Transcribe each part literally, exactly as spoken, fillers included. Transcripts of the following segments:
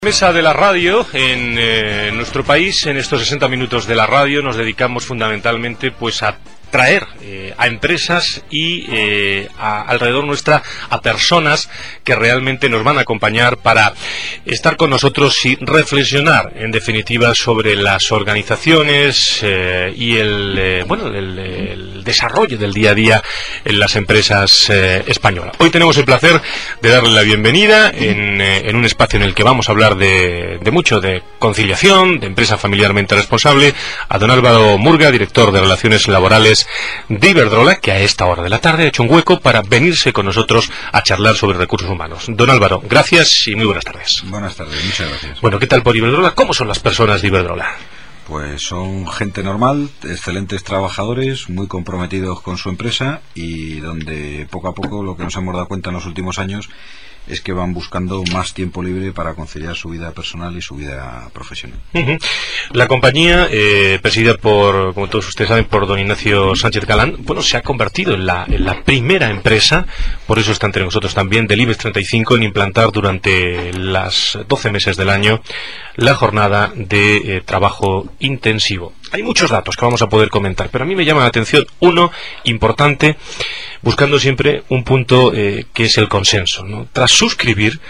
Mesa de la radio en eh, nuestro país. En estos sesenta minutos de la radio nos dedicamos fundamentalmente pues a traer eh, a empresas y eh, a, alrededor nuestra a personas que realmente nos van a acompañar para estar con nosotros y reflexionar en definitiva sobre las organizaciones eh, y el eh, bueno el, el desarrollo del día a día en las empresas eh, españolas. Hoy tenemos el placer de darle la bienvenida en, eh, en un espacio en el que vamos a hablar de, de mucho de conciliación, de empresa familiarmente responsable, a don Álvaro Murga, director de Relaciones Laborales de Iberdrola, que a esta hora de la tarde ha hecho un hueco para venirse con nosotros a charlar sobre recursos humanos. Don Álvaro, gracias y muy buenas tardes. Buenas tardes, muchas gracias. Bueno, ¿qué tal por Iberdrola? ¿Cómo son las personas de Iberdrola? Pues son gente normal, excelentes trabajadores, muy comprometidos con su empresa y donde poco a poco lo que nos hemos dado cuenta en los últimos años es que van buscando más tiempo libre para conciliar su vida personal y su vida profesional. Uh-huh. La compañía, eh, presidida por, como todos ustedes saben, por don Ignacio Sánchez Galán, bueno, se ha convertido en la, en la primera empresa, por eso está entre nosotros también, del IBEX treinta y cinco en implantar durante las doce meses del año la jornada de eh, trabajo intensivo. Hay muchos datos que vamos a poder comentar, pero a mí me llama la atención uno importante, buscando siempre un punto eh, que es el consenso, ¿no? Tras suscribir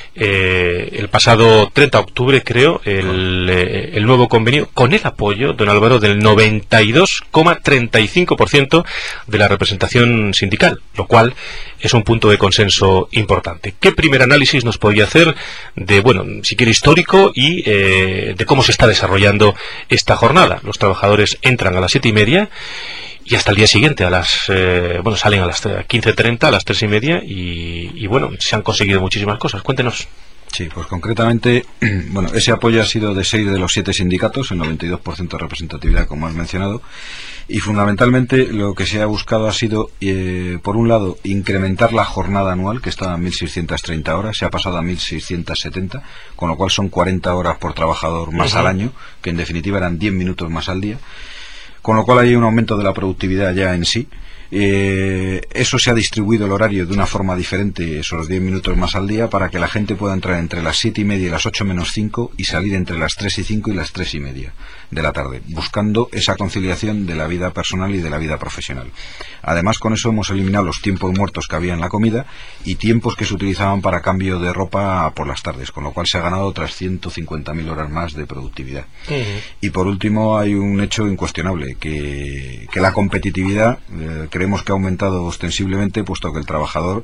eh, el pasado treinta de octubre, creo, el, eh, el nuevo convenio, con el apoyo, don Álvaro, del noventa y dos coma treinta y cinco por ciento de la representación sindical, lo cual es un punto de consenso importante. ¿Qué primer análisis nos podría hacer de, bueno, si quiere histórico y eh, de cómo se está desarrollando esta jornada? Los trabajadores entran a las siete y media y hasta el día siguiente a las eh, bueno salen a las quince treinta, a las tres y media y, y bueno, se han conseguido muchísimas cosas. Cuéntenos. Sí, pues concretamente, bueno, ese apoyo ha sido de seis de los siete sindicatos, el noventa y dos por ciento de representatividad, como has mencionado, y fundamentalmente lo que se ha buscado ha sido, eh, por un lado, incrementar la jornada anual, que estaba en mil seiscientas treinta horas, se ha pasado a mil seiscientas setenta, con lo cual son cuarenta horas por trabajador más uh-huh. al año, que en definitiva eran diez minutos más al día, con lo cual hay un aumento de la productividad ya en sí. Eh, eso se ha distribuido el horario de una forma diferente, esos diez minutos más al día, para que la gente pueda entrar entre las siete y media y las ocho menos cinco y salir entre las tres y cinco y las tres y media de la tarde, buscando esa conciliación de la vida personal y de la vida profesional. Además, con eso hemos eliminado los tiempos muertos que había en la comida y tiempos que se utilizaban para cambio de ropa por las tardes, con lo cual se ha ganado otras ciento cincuenta mil horas más de productividad. Uh-huh. Y por último, hay un hecho incuestionable, que, que la competitividad eh, creemos que ha aumentado ostensiblemente, puesto que el trabajador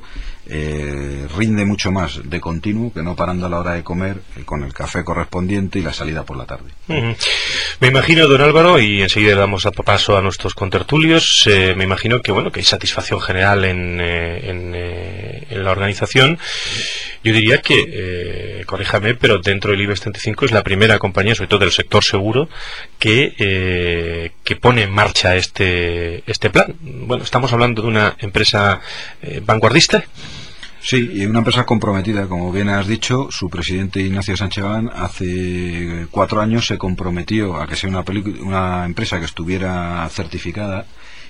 eh, rinde mucho más de continuo que no parando a la hora de comer, eh, con el café correspondiente y la salida por la tarde. Uh-huh. Me imagino, don Álvaro, y enseguida damos paso a nuestros contertulios, eh, me imagino que bueno que hay satisfacción general en, eh, en, eh, en la organización. Yo diría que, eh, corríjame, pero dentro del IBEX treinta y cinco es la primera compañía, sobre todo del sector seguro, que eh, que pone en marcha este este plan. Bueno, estamos hablando de una empresa eh, vanguardista. Sí, y una empresa comprometida, como bien has dicho. Su presidente Ignacio Sánchez Galán hace cuatro años se comprometió a que sea una, una empresa que estuviera certificada,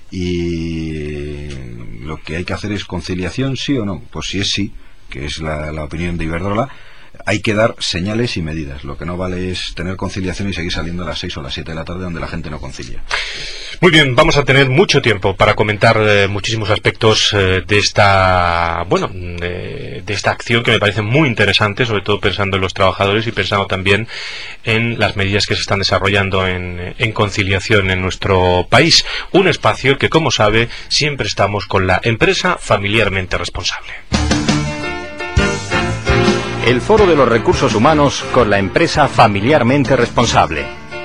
y lo que hay que hacer es conciliación, sí o no. Pues si es sí, que es la, la opinión de Iberdrola, hay que dar señales y medidas. Lo que no vale es tener conciliación y seguir saliendo a las seis o las siete de la tarde donde la gente no concilia. Muy bien, vamos a tener mucho tiempo para comentar eh, muchísimos aspectos eh, de esta bueno de, de esta acción, que me parece muy interesante, sobre todo pensando en los trabajadores y pensando también en las medidas que se están desarrollando en, en conciliación en nuestro país. Un espacio que, como sabe, siempre estamos con la empresa familiarmente responsable. El Foro de los Recursos Humanos con la empresa familiarmente responsable.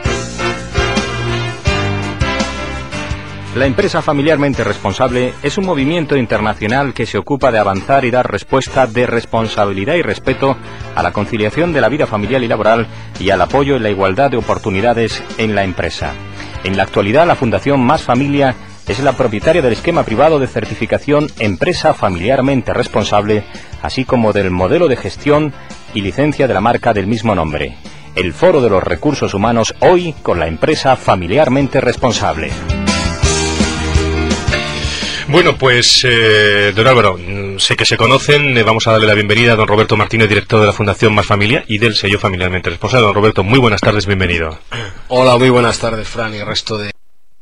La empresa familiarmente responsable es un movimiento internacional que se ocupa de avanzar y dar respuesta de responsabilidad y respeto a la conciliación de la vida familiar y laboral y al apoyo en la igualdad de oportunidades en la empresa. En la actualidad, la Fundación Más Familia es la propietaria del esquema privado de certificación Empresa Familiarmente Responsable, así como del modelo de gestión y licencia de la marca del mismo nombre. El Foro de los Recursos Humanos, hoy con la empresa familiarmente responsable. Bueno, pues, eh, don Álvaro, sé que se conocen, eh, vamos a darle la bienvenida a don Roberto Martínez, director de la Fundación Más Familia y del sello Familiarmente Responsable. Don Roberto, muy buenas tardes, bienvenido. Hola, muy buenas tardes, Fran, y el resto de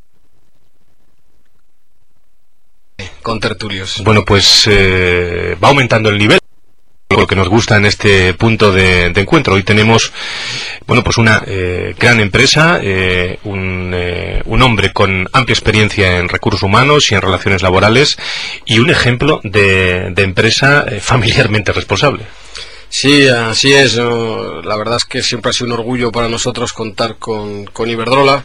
contertulios. Bueno, pues eh, va aumentando el nivel, lo que nos gusta en este punto de, de encuentro. Hoy tenemos, bueno, pues una eh, gran empresa, eh, un, eh, un hombre con amplia experiencia en recursos humanos y en relaciones laborales y un ejemplo de, de empresa eh, familiarmente responsable. Sí, así es. ¿no? La verdad es que siempre ha sido un orgullo para nosotros contar con, con Iberdrola,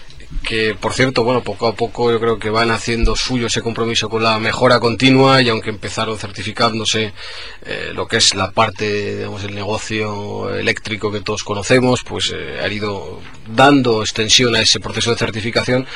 que por cierto, bueno, poco a poco yo creo que van haciendo suyo ese compromiso con la mejora continua, y aunque empezaron certificándose eh, lo que es la parte, digamos, el negocio eléctrico que todos conocemos, pues eh, han ido dando extensión a ese proceso de certificación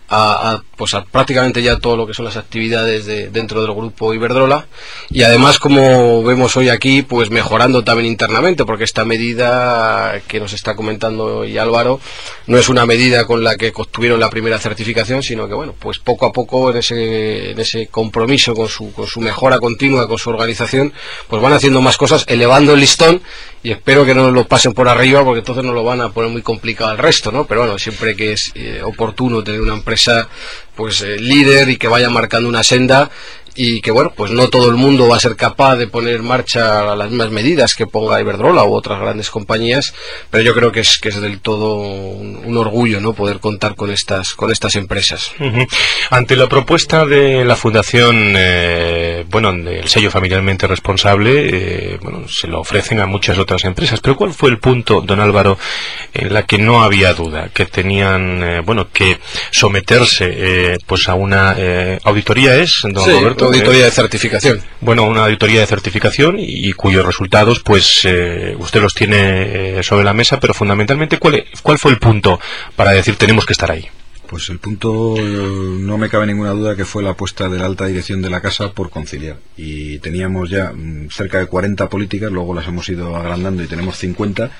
a, a, pues a prácticamente ya todo lo que son las actividades de, dentro del grupo Iberdrola, y además, como vemos hoy aquí, pues mejorando también internamente, porque esta medida que nos está comentando hoy Álvaro no es una medida con la que obtuvieron la primera certificación, sino que bueno, pues poco a poco en ese, en ese compromiso con su, con su mejora continua, con su organización, pues van haciendo más cosas, elevando el listón, y espero que no nos lo pasen por arriba, porque entonces nos lo van a poner muy complicado al resto, ¿no? Pero bueno, siempre que es eh, oportuno tener una empresa pues eh, líder y que vaya marcando una senda, y que bueno, pues no todo el mundo va a ser capaz de poner en marcha las mismas medidas que ponga Iberdrola u otras grandes compañías, pero yo creo que es que es del todo un, un orgullo, ¿no?, poder contar con estas con estas empresas. Uh-huh. Ante la propuesta de la Fundación, eh, bueno, del sello Familiarmente Responsable, eh, bueno, se lo ofrecen a muchas otras empresas, pero ¿cuál fue el punto, don Álvaro, en la que no había duda, que tenían, eh, bueno, que someterse, eh, pues a una eh, auditoría, es, don sí, Roberto? Auditoría de certificación. Bueno, una auditoría de certificación y, y cuyos resultados, pues, eh, usted los tiene eh, sobre la mesa, pero fundamentalmente, ¿cuál, ¿cuál fue el punto para decir tenemos que estar ahí? Pues el punto, no me cabe ninguna duda que fue la apuesta de la alta dirección de la casa por conciliar. Y teníamos ya cerca de cuarenta políticas, luego las hemos ido agrandando y tenemos cincuenta.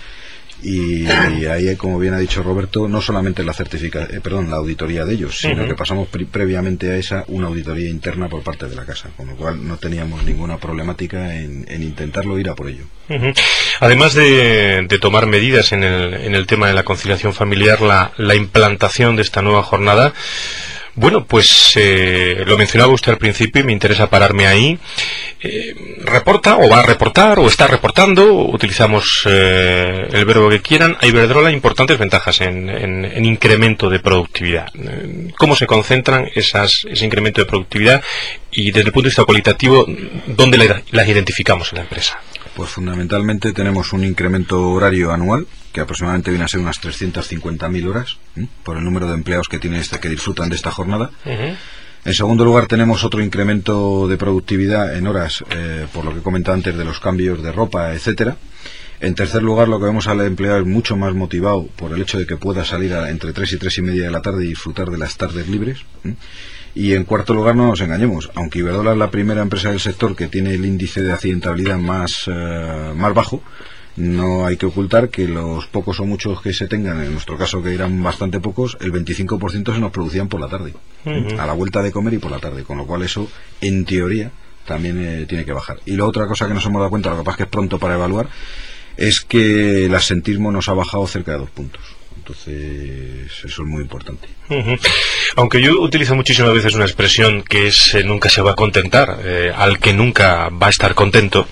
Y, y ahí, como bien ha dicho Roberto, no solamente la certifica, eh, perdón, la auditoría de ellos, sino uh-huh. que pasamos pre- previamente a esa una auditoría interna por parte de la casa, con lo cual no teníamos ninguna problemática en, en intentarlo, ir a por ello. Uh-huh. Además de, de tomar medidas en el, en el tema de la conciliación familiar, la, la implantación de esta nueva jornada, bueno, pues eh, lo mencionaba usted al principio y me interesa pararme ahí. Eh, reporta o va a reportar o está reportando, utilizamos eh, el verbo que quieran, a Iberdrola importantes ventajas en, en, en incremento de productividad. ¿Cómo se concentran esas, ese incremento de productividad y desde el punto de vista cualitativo, dónde la, las identificamos en la empresa? Pues fundamentalmente tenemos un incremento horario anual que aproximadamente viene a ser unas trescientas cincuenta mil horas, ¿eh? por el número de empleados que tiene este, que disfrutan de esta jornada. Uh-huh. En segundo lugar, tenemos otro incremento de productividad en horas, eh, por lo que he comentado antes, de los cambios de ropa, etcétera. En tercer lugar, lo que vemos al empleado es mucho más motivado por el hecho de que pueda salir a, entre tres y tres y media de la tarde y disfrutar de las tardes libres. ¿eh? Y en cuarto lugar, no nos engañemos, aunque Iberdrola es la primera empresa del sector que tiene el índice de accidentabilidad más, eh, más bajo, no hay que ocultar que los pocos o muchos que se tengan, en nuestro caso que eran bastante pocos, el veinticinco por ciento se nos producían por la tarde, uh-huh. a la vuelta de comer y por la tarde, con lo cual eso, en teoría, también eh, tiene que bajar. Y la otra cosa que nos hemos dado cuenta, lo que pasa es que es pronto para evaluar, es que el absentismo nos ha bajado cerca de dos puntos. Entonces, eso es muy importante. Uh-huh. Aunque yo utilizo muchísimas veces una expresión que es eh, nunca se va a contentar, eh, al que nunca va a estar contento.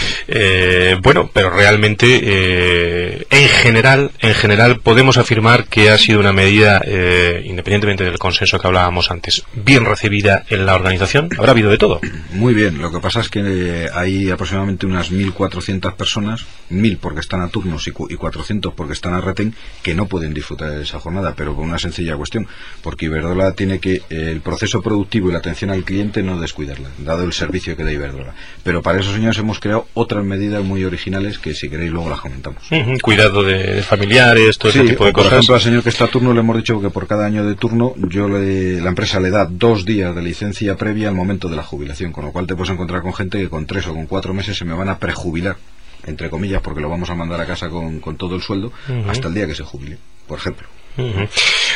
Eh, bueno, pero realmente, eh, en general, en general podemos afirmar que ha sido una medida, eh, independientemente del consenso que hablábamos antes, bien recibida en la organización. Habrá habido de todo. Muy bien. Lo que pasa es que eh, hay aproximadamente unas mil cuatrocientas personas, mil porque están a turnos y, cu- y cuatrocientos porque están a retén, que no pueden disfrutar de esa jornada, pero con una sencilla cuestión, porque Iberdrola tiene que eh, el proceso productivo y la atención al cliente no descuidarla, dado el servicio que da Iberdrola. Pero para esos señores hemos creado otras medidas muy originales que, si queréis, luego las comentamos. Uh-huh. Cuidado de, de familiares, todo sí, ese tipo de por cosas. Por ejemplo, al señor que está a turno le hemos dicho que por cada año de turno yo le, la empresa le da dos días de licencia previa al momento de la jubilación, con lo cual te puedes encontrar con gente que con tres o con cuatro meses se me van a prejubilar, entre comillas, porque lo vamos a mandar a casa con, con todo el sueldo, uh-huh. hasta el día que se jubile, por ejemplo. Uh-huh.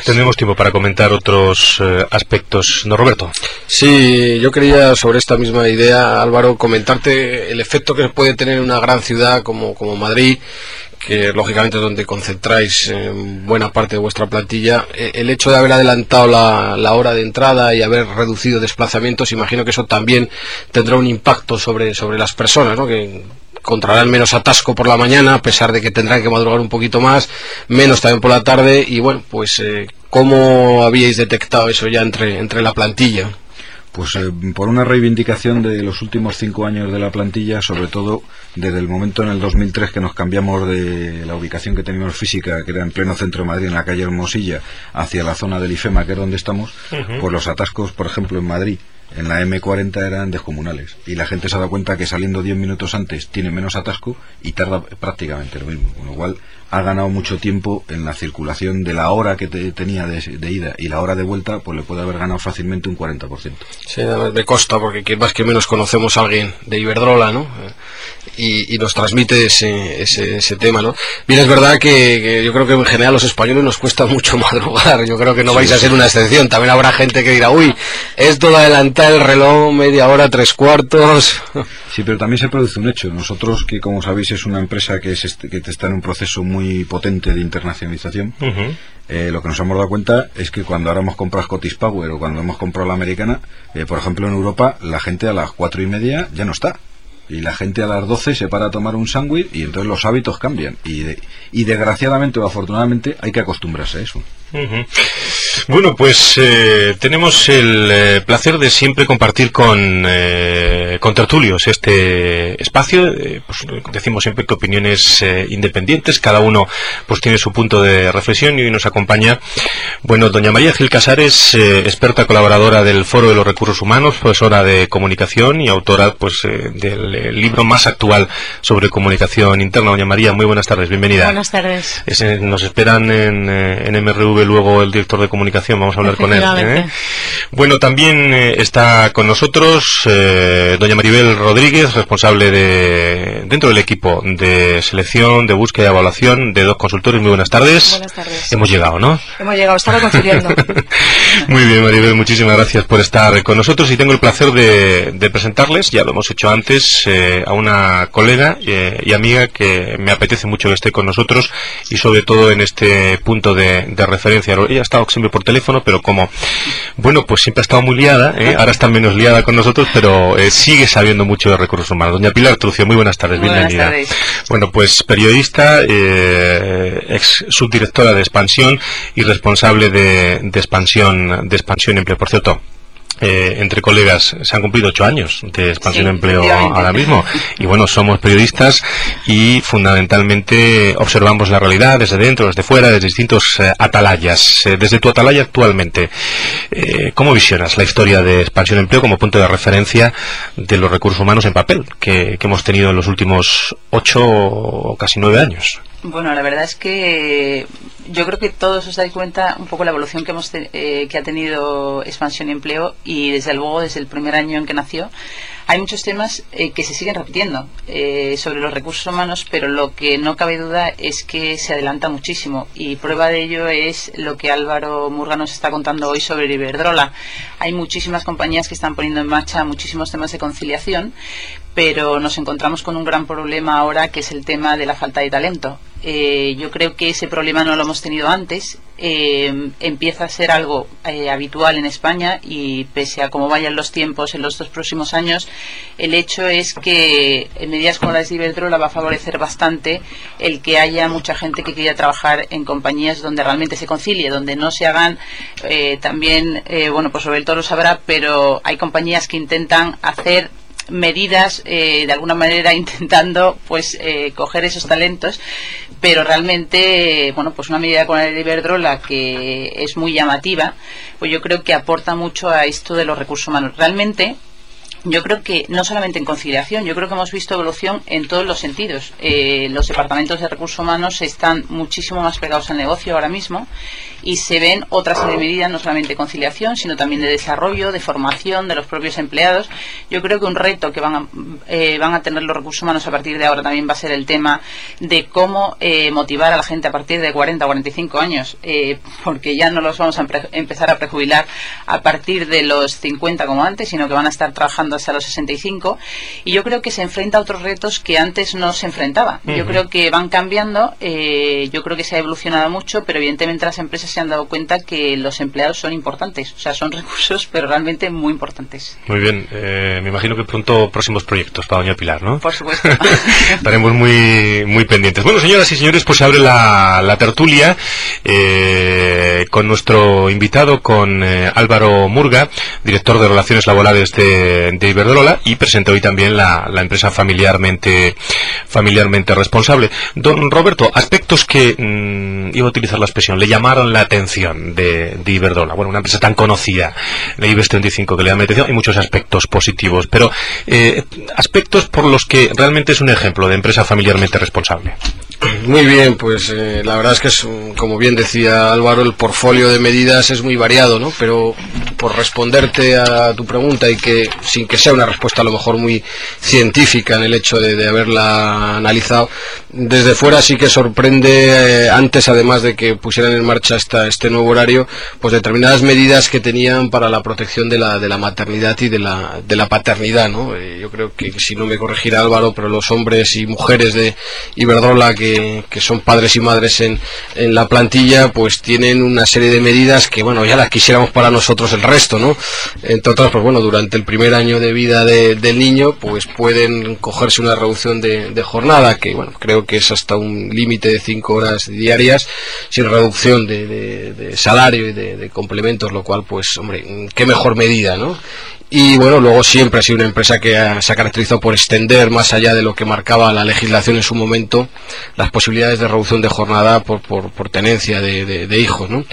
Tendremos tiempo para comentar otros eh, aspectos, ¿no, Roberto? Sí, yo quería sobre esta misma idea, Álvaro, comentarte el efecto que puede tener una gran ciudad como, como Madrid, que lógicamente es donde concentráis eh, buena parte de vuestra plantilla. Eh, el hecho de haber adelantado la, la hora de entrada y haber reducido desplazamientos, imagino que eso también tendrá un impacto sobre, sobre las personas, ¿no? Que encontrarán menos atasco por la mañana, a pesar de que tendrán que madrugar un poquito más, menos también por la tarde. Y bueno, pues eh, ¿cómo habíais detectado eso ya entre, entre la plantilla? Pues eh, por una reivindicación de los últimos cinco años de la plantilla, sobre todo desde el momento en el dos mil tres que nos cambiamos de la ubicación que teníamos física, que era en pleno centro de Madrid, en la calle Hermosilla, hacia la zona del IFEMA, que es donde estamos. Uh-huh. Pues los atascos, por ejemplo, en Madrid, en la eme cuarenta eran descomunales, y la gente se ha dado cuenta que saliendo diez minutos antes tiene menos atasco y tarda prácticamente lo mismo, con lo cual ha ganado mucho tiempo en la circulación. De la hora que te, tenía de, de ida y la hora de vuelta, pues le puede haber ganado fácilmente un cuarenta por ciento. Sí, me consta, porque que más que menos conocemos a alguien de Iberdrola, ¿no? Y, y nos transmite ese, ese, ese tema, ¿no? Bien, es verdad que, que yo creo que en general los españoles nos cuesta mucho madrugar. Yo creo que no vais sí, a ser una excepción. También habrá gente que dirá, uy, esto de adelantar el reloj media hora, tres cuartos. Sí, pero también se produce un hecho. Nosotros, que como sabéis es una empresa que, es este, que está en un proceso muy potente de internacionalización, uh-huh. eh, lo que nos hemos dado cuenta es que cuando ahora hemos comprado Scottish Power o cuando hemos comprado la americana, eh, por ejemplo en Europa, la gente a las cuatro y media ya no está. Y la gente a las doce se para a tomar un sándwich y entonces los hábitos cambian. Y, de, y desgraciadamente o afortunadamente hay que acostumbrarse a eso. Uh-huh. Bueno, pues eh, tenemos el eh, placer de siempre compartir con, eh, con tertulios este espacio. Eh, pues, decimos siempre que opiniones eh, independientes, cada uno pues tiene su punto de reflexión, y hoy nos acompaña, bueno, doña María Gil Casares, eh, experta colaboradora del Foro de los Recursos Humanos, profesora de comunicación y autora pues eh, del eh, libro más actual sobre comunicación interna. Doña María, muy buenas tardes, bienvenida. Buenas tardes. Es, eh, nos esperan en, eh, en eme erre ve luego el director de comunicación, vamos a hablar con él, ¿eh? Bueno, también eh, está con nosotros eh, doña Maribel Rodríguez, responsable de dentro del equipo de selección, de búsqueda y evaluación de dos consultores. Muy buenas tardes. Buenas tardes. Hemos llegado, ¿no? Hemos llegado, estaba conciliando. Muy bien, Maribel, muchísimas gracias por estar con nosotros, y tengo el placer de, de presentarles, ya lo hemos hecho antes, eh, a una colega eh, y amiga que me apetece mucho que esté con nosotros, y sobre todo en este punto de, de referencia. Ella ha estado siempre por teléfono, pero como, bueno, pues siempre ha estado muy liada, ¿eh? Ahora está menos liada con nosotros, pero eh, sigue sabiendo mucho de recursos humanos. Doña Pilar Trucio, muy buenas tardes, muy bienvenida. Buenas tardes. Bueno, pues periodista, eh, ex subdirectora de Expansión y responsable de, de Expansión de Expansión Empleo. Por cierto, Eh, entre colegas, se han cumplido ocho años de Expansión sí, Empleo ahora mismo, y bueno, somos periodistas y fundamentalmente observamos la realidad desde dentro, desde fuera, desde distintos eh, atalayas. Eh, desde tu atalaya actualmente, eh, ¿cómo visionas la historia de Expansión Empleo como punto de referencia de los recursos humanos en papel que, que hemos tenido en los últimos ocho o casi nueve años? Bueno, la verdad es que yo creo que todos os dais cuenta un poco la evolución que hemos te, eh, que ha tenido Expansión y Empleo, y desde luego desde el primer año en que nació hay muchos temas eh, que se siguen repitiendo eh, sobre los recursos humanos, pero lo que no cabe duda es que se adelanta muchísimo, y prueba de ello es lo que Álvaro Murga nos está contando hoy sobre Iberdrola. Hay muchísimas compañías que están poniendo en marcha muchísimos temas de conciliación, pero nos encontramos con un gran problema ahora, que es el tema de la falta de talento. Eh, yo creo que ese problema no lo hemos tenido antes, eh, empieza a ser algo eh, habitual en España, y pese a cómo vayan los tiempos en los dos próximos años, el hecho es que en medidas como las de Iberdrola va a favorecer bastante el que haya mucha gente que quiera trabajar en compañías donde realmente se concilie, donde no se hagan eh, también, eh, bueno, pues sobre el todo lo sabrá, pero hay compañías que intentan hacer medidas eh, de alguna manera intentando pues eh, coger esos talentos, pero realmente bueno, pues una medida con la de Iberdrola que es muy llamativa, pues yo creo que aporta mucho a esto de los recursos humanos. Realmente yo creo que no solamente en conciliación, yo creo que hemos visto evolución en todos los sentidos. Eh, los departamentos de recursos humanos están muchísimo más pegados al negocio ahora mismo y se ven otras serie de medidas, no solamente de conciliación, sino también de desarrollo, de formación de los propios empleados. Yo creo que un reto que van a, eh, van a tener los recursos humanos a partir de ahora también va a ser el tema de cómo eh, motivar a la gente a partir de cuarenta o cuarenta y cinco años, eh, porque ya no los vamos a empe- empezar a prejubilar a partir de los cincuenta como antes, sino que van a estar trabajando hasta los sesenta y cinco, y yo creo que se enfrenta a otros retos que antes no se enfrentaba. Uh-huh. Yo creo que van cambiando, eh, yo creo que se ha evolucionado mucho, pero evidentemente las empresas se han dado cuenta que los empleados son importantes, o sea, son recursos, pero realmente muy importantes. Muy bien, eh, me imagino que pronto próximos proyectos para doña Pilar, ¿no? Por supuesto. Estaremos muy muy pendientes. Bueno, señoras y señores, pues se abre la, la tertulia eh, con nuestro invitado, con eh, Álvaro Murga, director de Relaciones Laborales de, de Iberdrola, y presenta hoy también la, la empresa familiarmente familiarmente responsable. Don Roberto, aspectos que, mmm, iba a utilizar la expresión, le llamaron la atención de, de Iberdrola. Bueno, una empresa tan conocida, la IBEX treinta y cinco, que le llama la atención, hay muchos aspectos positivos, pero eh, aspectos por los que realmente es un ejemplo de empresa familiarmente responsable. Muy bien, pues eh, la verdad es que es, como bien decía Álvaro, el portfolio de medidas es muy variado, ¿no? Pero por responderte a tu pregunta, y que sin que sea una respuesta a lo mejor muy científica en el hecho de, de haberla analizado, desde fuera sí que sorprende, eh, antes además de que pusieran en marcha esta, este nuevo horario, pues determinadas medidas que tenían para la protección de la, de la maternidad y de la, de la paternidad, ¿no? Eh, yo creo que, si no me corregirá Álvaro, pero los hombres y mujeres de Iberdrola que que son padres y madres en, en la plantilla, pues tienen una serie de medidas que, bueno, ya las quisiéramos para nosotros el resto, ¿no? Entre otras, pues bueno, durante el primer año de vida de, del niño, pues pueden cogerse una reducción de, de jornada, que, bueno, creo que es hasta un límite de cinco horas diarias, sin reducción de, de, de salario y de, de complementos, lo cual, pues, hombre, qué mejor medida, ¿no? Y bueno, luego siempre ha sido una empresa que ha, se ha caracterizado por extender más allá de lo que marcaba la legislación en su momento las posibilidades de reducción de jornada por, por, por tenencia de, de, de hijos, ¿no?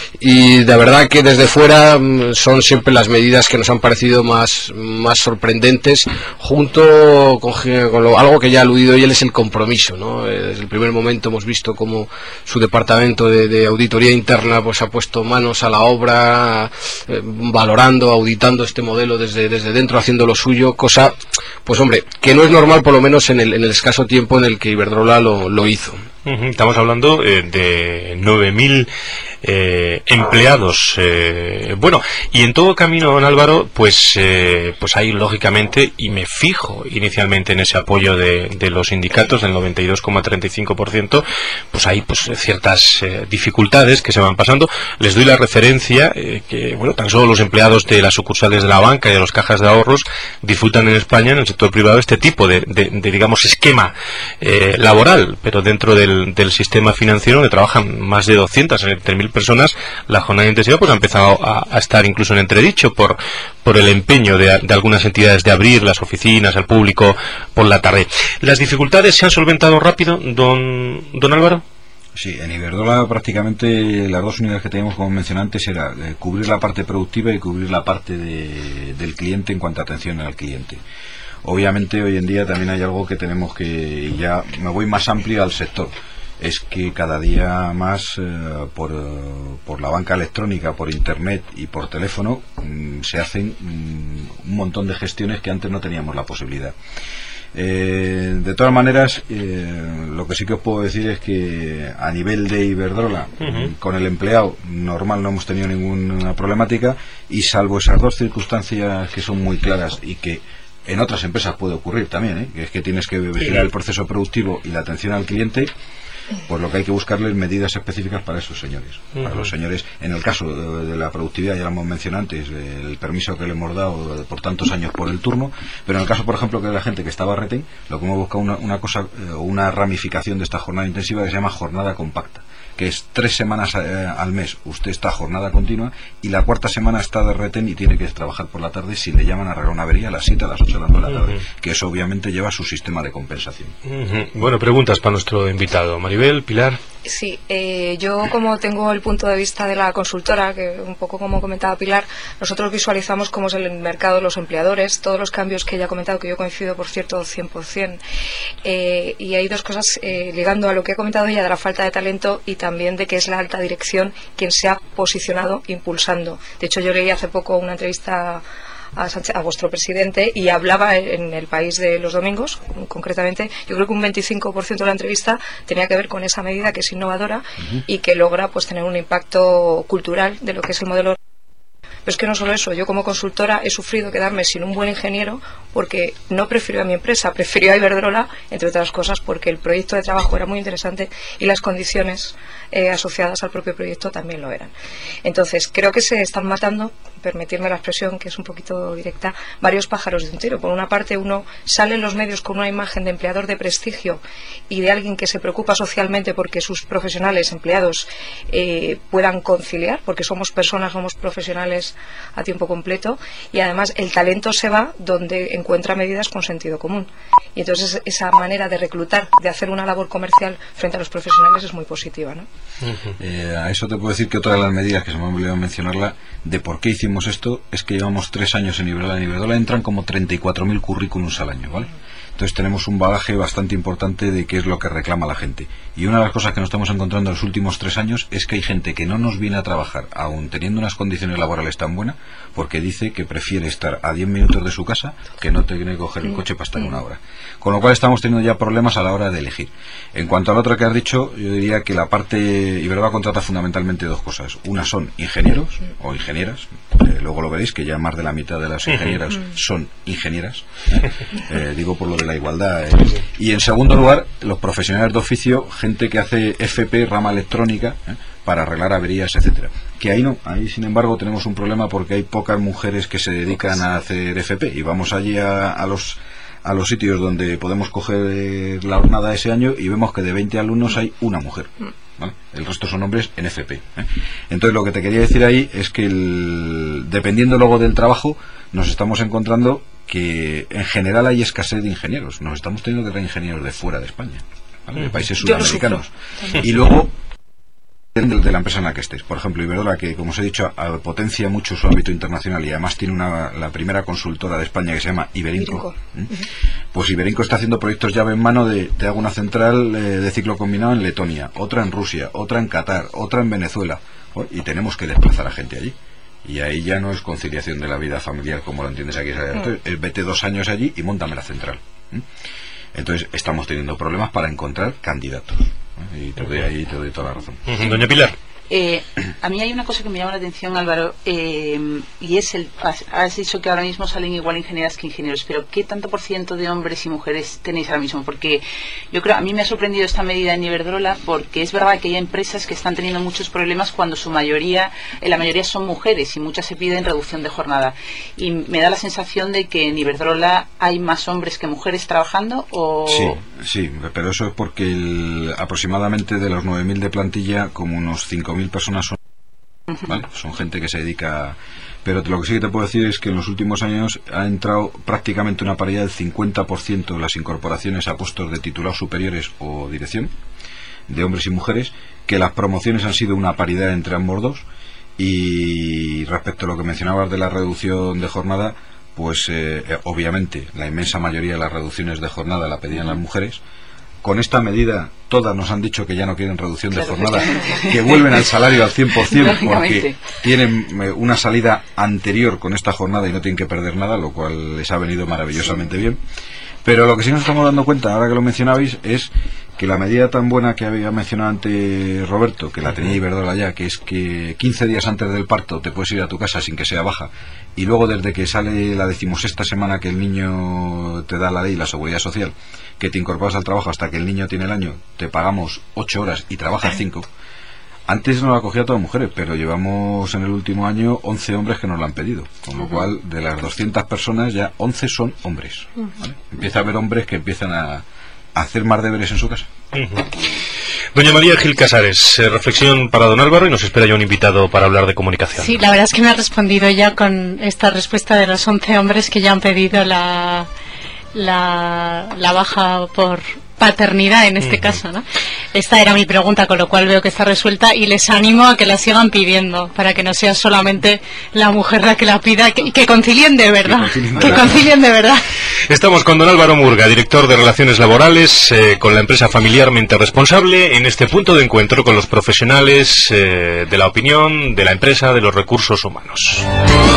Y de verdad que desde fuera son siempre las medidas que nos han parecido más, más sorprendentes, junto con, con lo, algo que ya ha aludido y él, es el compromiso, ¿no? Desde el primer momento hemos visto cómo su departamento de, de auditoría interna pues ha puesto manos a la obra, eh, valorando, auditando este modelo desde, desde dentro, haciendo lo suyo, cosa, pues hombre, que no es normal, por lo menos en el, en el escaso tiempo en el que Iberdrola lo, lo hizo. Estamos hablando eh, de nueve mil eh, empleados. Eh, bueno, y en todo camino, don Álvaro, pues eh, pues hay lógicamente, y me fijo inicialmente en ese apoyo de, de los sindicatos del noventa y dos coma treinta y cinco por ciento, pues hay pues ciertas eh, dificultades que se van pasando. Les doy la referencia eh, que, bueno, tan solo los empleados de las sucursales de la banca y de las cajas de ahorros disfrutan en España, en el sector privado, este tipo de, de, de digamos, esquema eh, laboral, pero dentro del del sistema financiero, donde trabajan más de doscientas mil personas, la jornada intensiva pues ha empezado a, a estar incluso en entredicho por por el empeño de, de algunas entidades de abrir las oficinas al público por la tarde. ¿Las dificultades se han solventado rápido, don don Álvaro? Sí, en Iberdrola prácticamente las dos unidades que teníamos, como mencioné antes, era eh, cubrir la parte productiva y cubrir la parte de, del cliente en cuanto a atención al cliente. Obviamente hoy en día también hay algo que tenemos que, y ya me voy más amplio al sector, es que cada día más eh, por, por la banca electrónica, por internet y por teléfono mmm, se hacen mmm, un montón de gestiones que antes no teníamos la posibilidad. Eh, de todas maneras, eh, lo que sí que os puedo decir es que a nivel de Iberdrola, uh-huh. con el empleado normal no hemos tenido ninguna problemática, y salvo esas dos circunstancias que son muy claras y que en otras empresas puede ocurrir también, ¿eh? que es que tienes que vigilar el proceso productivo y la atención al cliente, por lo que hay que buscarles medidas específicas para esos señores. Uh-huh. Para los señores, en el caso de, de la productividad, ya lo hemos mencionado antes, el permiso que le hemos dado por tantos años por el turno, pero en el caso, por ejemplo, que de la gente que estaba retén, lo que hemos buscado una, una cosa, eh, una ramificación de esta jornada intensiva que se llama jornada compacta, que es tres semanas eh, al mes usted está jornada continua, y la cuarta semana está de retén y tiene que trabajar por la tarde si le llaman a arreglar una avería a las siete, a las ocho, a las nueve de la tarde, uh-huh. que eso obviamente lleva su sistema de compensación. Uh-huh. Bueno, preguntas para nuestro invitado. Maribel, Pilar. Sí, eh, yo como tengo el punto de vista de la consultora, que un poco como comentaba Pilar, nosotros visualizamos cómo es el mercado de los empleadores, todos los cambios que ella ha comentado, que yo coincido, por cierto, cien por ciento. Eh, y hay dos cosas eh, ligando a lo que ha comentado ella de la falta de talento y también de que es la alta dirección quien se ha posicionado impulsando. De hecho, yo leí hace poco una entrevista A, Sánchez, a vuestro presidente, y hablaba en El País de los domingos, concretamente, yo creo que un veinticinco por ciento de la entrevista tenía que ver con esa medida que es innovadora uh-huh. y que logra pues tener un impacto cultural de lo que es el modelo. Pero es que no solo eso, yo como consultora he sufrido quedarme sin un buen ingeniero porque no prefirió a mi empresa, prefirió a Iberdrola, entre otras cosas porque el proyecto de trabajo era muy interesante y las condiciones eh, asociadas al propio proyecto también lo eran. Entonces, creo que se están matando, permitirme la expresión que es un poquito directa, varios pájaros de un tiro. Por una parte, uno sale en los medios con una imagen de empleador de prestigio y de alguien que se preocupa socialmente porque sus profesionales, empleados, eh, puedan conciliar, porque somos personas, somos profesionales a tiempo completo, y además el talento se va donde encuentra medidas con sentido común, y entonces esa manera de reclutar, de hacer una labor comercial frente a los profesionales es muy positiva, ¿no? Uh-huh. eh, a eso te puedo decir que otra de las medidas que se me ha olvidado mencionarla de por qué hicimos esto es que llevamos tres años en Iberdrola. En Iberdrola entran como treinta y cuatro mil currículums al año, ¿vale? Entonces tenemos un bagaje bastante importante de qué es lo que reclama la gente. Y una de las cosas que nos estamos encontrando en los últimos tres años es que hay gente que no nos viene a trabajar, aun teniendo unas condiciones laborales tan buenas, porque dice que prefiere estar a diez minutos de su casa que no tener que coger el coche para estar una hora. Con lo cual estamos teniendo ya problemas a la hora de elegir. En cuanto a la otra que has dicho, yo diría que la parte Iberdrola contrata fundamentalmente dos cosas. Una son ingenieros o ingenieras, eh, luego lo veréis que ya más de la mitad de las ingenieras son ingenieras, eh, eh, digo por lo de la igualdad, eh. Y en segundo lugar, los profesionales de oficio, gente que hace F P, rama electrónica, eh, para arreglar averías, etcétera. Que ahí no, ahí sin embargo tenemos un problema porque hay pocas mujeres que se dedican a hacer F P, y vamos allí a, a los a los sitios donde podemos coger la jornada ese año y vemos que de veinte alumnos hay una mujer, ¿vale? El resto son hombres en F P, ¿eh? Entonces lo que te quería decir ahí es que el, dependiendo luego del trabajo, nos estamos encontrando que en general hay escasez de ingenieros. Nos estamos teniendo que traer ingenieros de fuera de España, ¿vale? De países sudamericanos. Y luego de, de la empresa en la que estés. Por ejemplo, Iberdrola, que como os he dicho a, potencia mucho su ámbito internacional y además tiene una, la primera consultora de España que se llama Iberinco. Iberinco. ¿eh? Pues Iberinco está haciendo proyectos llave en mano de, te hago una central eh, de ciclo combinado en Letonia, otra en Rusia, otra en Qatar, otra en Venezuela, ¿eh? Y tenemos que desplazar a gente allí. Y ahí ya no es conciliación de la vida familiar como lo entiendes aquí. Entonces, es vete dos años allí y móntame la central. ¿eh? Entonces estamos teniendo problemas para encontrar candidatos. ¿eh? Y te doy ahí te doy toda la razón. Doña Pilar. Eh, a mí hay una cosa que me llama la atención, Álvaro, eh, y es el, has, has dicho que ahora mismo salen igual ingenieras que ingenieros, pero ¿qué tanto por ciento de hombres y mujeres tenéis ahora mismo? Porque yo creo, a mí me ha sorprendido esta medida en Iberdrola, porque es verdad que hay empresas que están teniendo muchos problemas cuando su mayoría, eh, la mayoría son mujeres y muchas se piden reducción de jornada, y me da la sensación de que en Iberdrola hay más hombres que mujeres trabajando. ¿O? Sí, sí, pero eso es porque el, aproximadamente de los nueve mil de plantilla, como unos cinco mil personas son, ¿vale? Son gente que se dedica. Pero lo que sí que te puedo decir es que en los últimos años ha entrado prácticamente una paridad del cincuenta por ciento de las incorporaciones a puestos de titulados superiores o dirección de hombres y mujeres, que las promociones han sido una paridad entre ambos dos. Y respecto a lo que mencionabas de la reducción de jornada, pues eh, obviamente la inmensa mayoría de las reducciones de jornada la pedían las mujeres. Con esta medida todas nos han dicho que ya no quieren reducción claro, de jornada, que vuelven al salario al cien por ciento porque tienen una salida anterior con esta jornada y no tienen que perder nada, lo cual les ha venido maravillosamente bien. Pero lo que sí nos estamos dando cuenta, ahora que lo mencionabais, es que la medida tan buena que había mencionado antes Roberto, que la tenía Iberdrola ya, que es que quince días antes del parto te puedes ir a tu casa sin que sea baja, y luego desde que sale la decimosexta semana que el niño te da la ley, la seguridad social, que te incorporas al trabajo hasta que el niño tiene el año, te pagamos ocho horas y trabajas cinco. Antes nos la cogía todas mujeres, pero llevamos en el último año once hombres que nos lo han pedido, con lo cual de las doscientas personas ya once son hombres, ¿vale? Empieza a haber hombres que empiezan a hacer más deberes en su casa. Uh-huh. Doña María Gil Casares, eh, reflexión para don Álvaro, y nos espera ya un invitado para hablar de comunicación. Sí, la verdad es que me ha respondido ya con esta respuesta de los once hombres que ya han pedido la, la, la baja por paternidad en este uh-huh. caso, ¿no? Esta era mi pregunta, con lo cual veo que está resuelta y les animo a que la sigan pidiendo para que no sea solamente la mujer la que la pida, que, que concilien de verdad, que concilien, que concilien de verdad. Estamos con don Álvaro Murga, director de Relaciones Laborales eh, con la empresa Familiarmente Responsable, en este punto de encuentro con los profesionales eh, de la opinión, de la empresa, de los recursos humanos.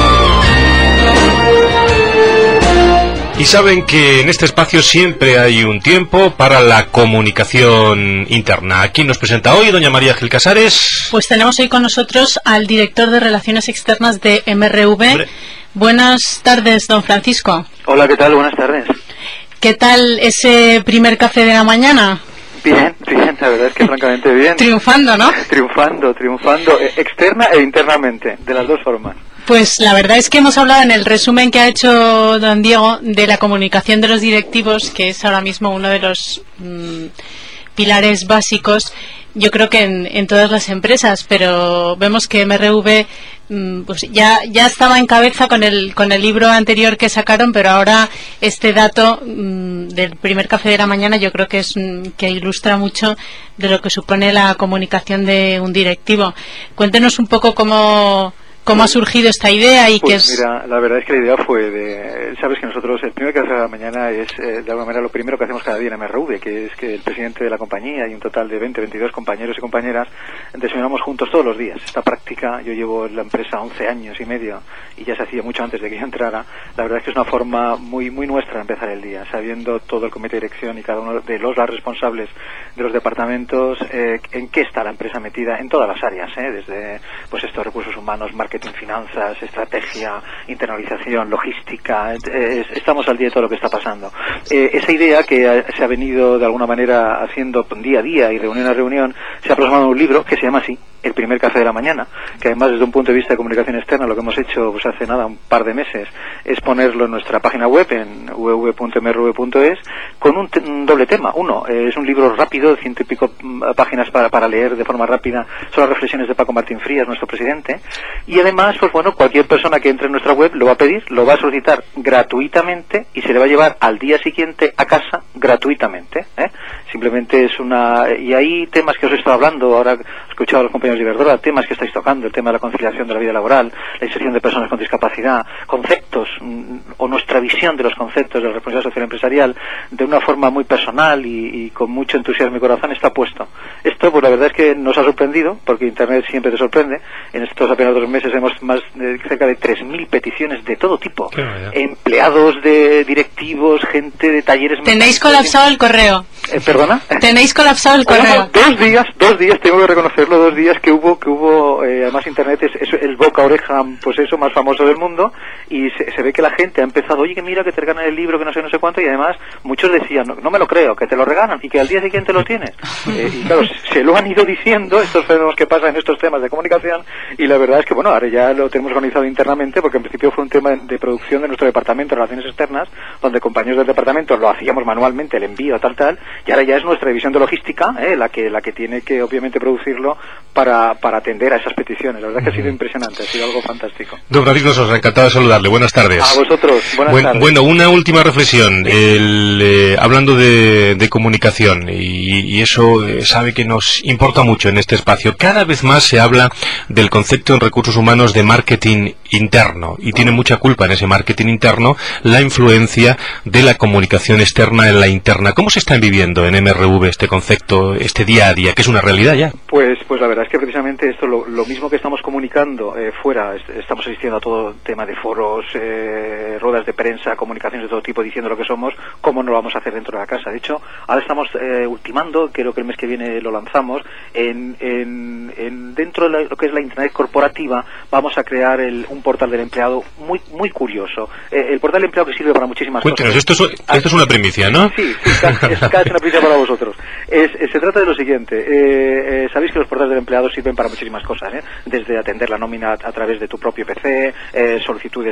Y saben que en este espacio siempre hay un tiempo para la comunicación interna. ¿Quién nos presenta hoy, doña María Gil Casares? Pues tenemos hoy con nosotros al director de Relaciones Externas de M R V. Hombre. Buenas tardes, don Francisco. Hola, ¿qué tal? Buenas tardes. ¿Qué tal ese primer café de la mañana? Bien, bien, la verdad es que francamente bien. Triunfando, ¿no? Triunfando, triunfando, externa e internamente, de las dos formas. Pues la verdad es que hemos hablado en el resumen que ha hecho don Diego de la comunicación de los directivos, que es ahora mismo uno de los mmm, pilares básicos, yo creo que en, en todas las empresas, pero vemos que M R V mmm, pues ya ya estaba en cabeza con el con el libro anterior que sacaron, pero ahora este dato mmm, del primer café de la mañana yo creo que es mmm, que ilustra mucho de lo que supone la comunicación de un directivo. Cuéntenos un poco cómo ¿Cómo ha surgido esta idea? y pues qué es... Mira, la verdad es que la idea fue de... Sabes que nosotros, el primer café de la mañana es, eh, de alguna manera, lo primero que hacemos cada día en M R V, que es que el presidente de la compañía y un total de veinte, veintidós compañeros y compañeras desayunamos juntos todos los días. Esta práctica, yo llevo en la empresa once años y medio, y ya se hacía mucho antes de que yo entrara. La verdad es que es una forma muy muy nuestra de empezar el día, sabiendo todo el comité de dirección y cada uno de los las responsables de los departamentos, eh, en qué está la empresa metida, en todas las áreas, eh, desde pues estos recursos humanos, marketing, finanzas, estrategia, internalización, logística, eh, estamos al día de todo lo que está pasando. Eh, esa idea que ha, se ha venido de alguna manera haciendo día a día y reunión a reunión, se ha plasmado en un libro que se llama así, El primer café de la mañana, que además desde un punto de vista de comunicación externa lo que hemos hecho pues hace nada, un par de meses, es ponerlo en nuestra página web en w w w punto m r v punto es con un, te un doble tema. Uno, eh, es un libro rápido, de ciento y pico páginas para, para leer de forma rápida, son las reflexiones de Paco Martín Frías, nuestro presidente, y además, pues bueno, cualquier persona que entre en nuestra web lo va a pedir, lo va a solicitar gratuitamente y se le va a llevar al día siguiente a casa gratuitamente, ¿eh? Simplemente es una... Y hay temas que os he estado hablando, ahora he escuchado a los compañeros de Iberdrola, temas que estáis tocando, el tema de la conciliación de la vida laboral, la inserción de personas con discapacidad, conceptos, mmm, o nuestra visión de los conceptos de la responsabilidad social empresarial, de una forma muy personal y, y con mucho entusiasmo y corazón está puesto. Esto, pues la verdad es que nos ha sorprendido, porque Internet siempre te sorprende. En estos apenas dos meses hemos más de cerca de tres mil peticiones de todo tipo. Empleados, de directivos, gente de talleres... ¿Tenéis colapsado el correo? Eh, ¿Perdona? ¿Tenéis colapsado el correo? Dos días, dos días, tengo que reconocerlo, dos días que hubo, que hubo eh, además Internet es, es el boca oreja, pues eso, más famoso del mundo, y se, se ve que la gente ha empezado, oye, que mira, que te regalan el libro, que no sé, no sé cuánto, y además muchos decían, no, no me lo creo, que te lo regalan, y que al día siguiente lo tienes. Eh, y claro, se lo han ido diciendo, estos fenómenos que pasan en estos temas de comunicación, y la verdad es que, bueno, ahora ya lo tenemos organizado internamente, porque en principio fue un tema de producción de nuestro departamento de Relaciones Externas, donde compañeros del departamento lo hacíamos manualmente, el envío, tal, tal, y ahora ya es nuestra división de logística, eh, la que la que tiene que obviamente producirlo para, para atender a esas peticiones. La verdad es que ha sido impresionante, ha sido algo fantástico. Don Francisco Sosa, encantado de saludarle. Buenas tardes. A vosotros, buenas Buen, tardes. Bueno, una última reflexión. El, eh, hablando de, de comunicación, y, y eso eh, sabe que nos importa mucho en este espacio. Cada vez más se habla del concepto en recursos humanos de marketing interno, y tiene mucha culpa en ese marketing interno la influencia de la comunicación externa en la interna. ¿Cómo se está viviendo en M R V este concepto, este día a día, que es una realidad ya? Pues pues la verdad es que precisamente esto, lo, lo mismo que estamos comunicando eh, fuera, est estamos asistiendo a todo tema de foros, eh, ruedas de prensa, comunicaciones de todo tipo diciendo lo que somos, ¿cómo no lo vamos a hacer dentro de la casa? De hecho, ahora estamos eh, ultimando, creo que el mes que viene lo lanzamos, en, en, en dentro de la, lo que es la Internet corporativa, vamos a crear el, un portal del empleado muy muy curioso. Eh, el portal del empleado que sirve para muchísimas Cuéntenos, cosas. Esto es, esto es una primicia, ¿no? Sí, sí, casi, es casi una primicia para vosotros. Es, es, se trata de lo siguiente, eh, eh, sabéis que los portales del empleado sirven para muchísimas cosas, ¿eh? Desde atender la nómina a, a través de tu propio P C, eh, solicitudes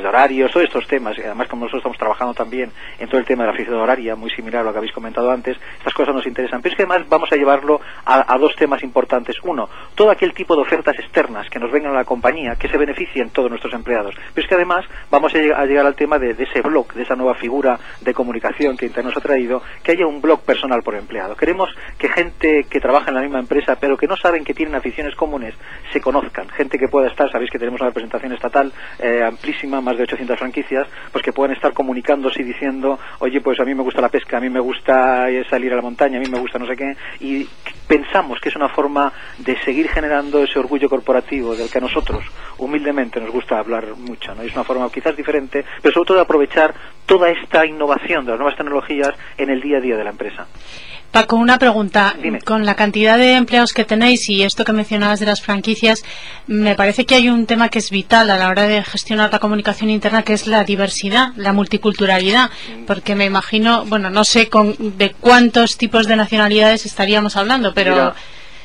de horarios, todos estos temas, y además como nosotros estamos trabajando también en todo el tema de la flexibilidad horaria, muy similar a lo que habéis comentado antes, estas cosas nos interesan, pero es que además vamos a llevarlo a, a dos temas importantes. Uno, todo aquel tipo de ofertas externas que nos vengan a la compañía, que se beneficien todos nuestros empleados, pero es que además vamos a, lleg a llegar al tema de, de ese blog, de esa nueva figura de comunicación que Internet nos ha traído, que haya un blog personal por empleado. Queremos que gente que trabaja en la misma empresa, pero que no saben que tienen aficiones comunes, se conozcan, gente que pueda estar, sabéis que tenemos una representación estatal eh, amplísima, más de ochocientas franquicias, pues que puedan estar comunicándose y diciendo, oye, pues a mí me gusta la pesca, a mí me gusta salir a la montaña, a mí me gusta no sé qué, y pensamos que es una forma de seguir generando ese orgullo corporativo del que a nosotros humildemente nos gusta hablar mucho, ¿no? Es una forma quizás diferente, pero sobre todo de aprovechar toda esta innovación de las nuevas tecnologías en el día a día de la empresa. Paco, una pregunta. Dime. Con la cantidad de empleados que tenéis y esto que mencionabas de las franquicias, me parece que hay un tema que es vital a la hora de gestionar la comunicación interna, que es la diversidad, la multiculturalidad, porque me imagino, bueno, no sé con, de cuántos tipos de nacionalidades estaríamos hablando, pero... Mira,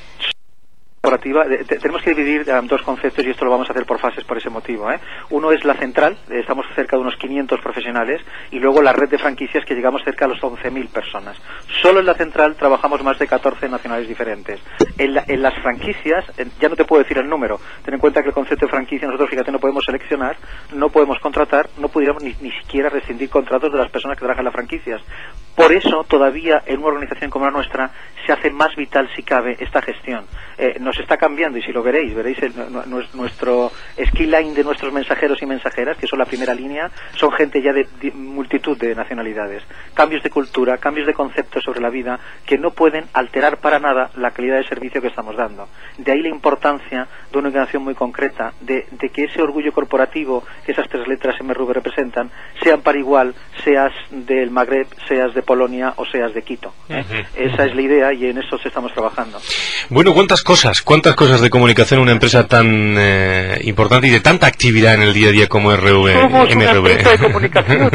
corporativa, tenemos que dividir um, dos conceptos y esto lo vamos a hacer por fases por ese motivo, ¿eh? Uno es la central, estamos cerca de unos quinientos profesionales, y luego la red de franquicias que llegamos cerca a los once mil personas. Solo en la central trabajamos más de catorce nacionales diferentes. En, la, en las franquicias, en, ya no te puedo decir el número, ten en cuenta que el concepto de franquicia nosotros, fíjate, no podemos seleccionar, no podemos contratar, no pudiéramos ni, ni siquiera rescindir contratos de las personas que trabajan en las franquicias. Por eso todavía en una organización como la nuestra se hace más vital, si cabe, esta gestión. Eh, nos está cambiando, y si lo veréis, veréis el, nuestro skill line de nuestros mensajeros y mensajeras, que son la primera línea, son gente ya de, de multitud de nacionalidades. Cambios de cultura, cambios de conceptos sobre la vida, que no pueden alterar para nada la calidad de servicio que estamos dando. De ahí la importancia de una organización muy concreta, de, de que ese orgullo corporativo que esas tres letras M R V representan, sean para igual, seas del Magreb, seas de Polonia o seas de Quito. ¿eh? Uh-huh. Esa es la idea y en eso estamos trabajando. Bueno, ¿cuántas cosas, cuántas cosas de comunicación en una empresa tan eh, importante y de tanta actividad en el día a día como R V? Somos M R V. una empresa de comunicación.